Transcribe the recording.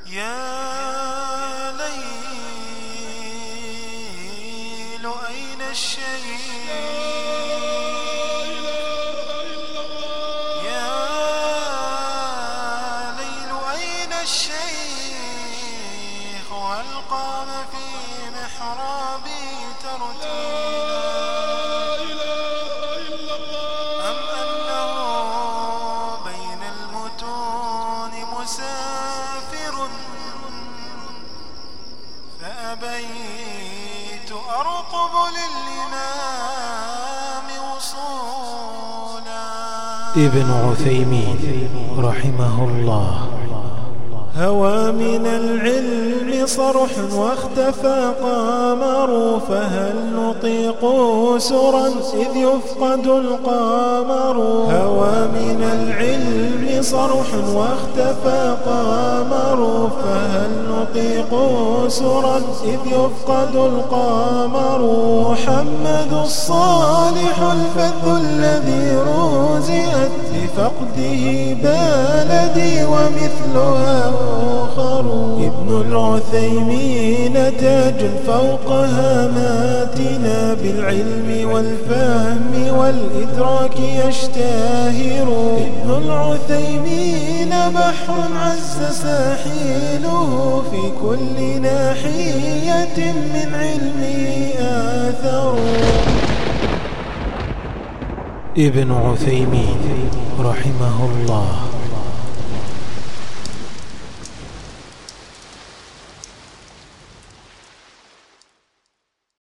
يا ليل أين الشيخ يا ليل أين الشيخ هل قام في محرابي ترتيلا أم أنه بين المتون مسافر فأبيت أرقب للإمام وصولا. ابن عثيمين رحمه الله: هوى من العلم صرح واختفى قمر، فهل نطيق سرا إذ يفقد القمر. هوى من العلم صرح واختفى قمر، فهل نطيق سرا إذ يفقد القمر. محمد الصالح الفذ الذي رزئت بفقده بلدي ومثلها آخر. ابن العثيمين تاج فوق هاماتنا، بالعلم والفهم والإدراك يشتهر. ابن العثيمين بحر عز ساحله، في كل ناحية من علمه آثر. ابن عثيمين رحمه الله: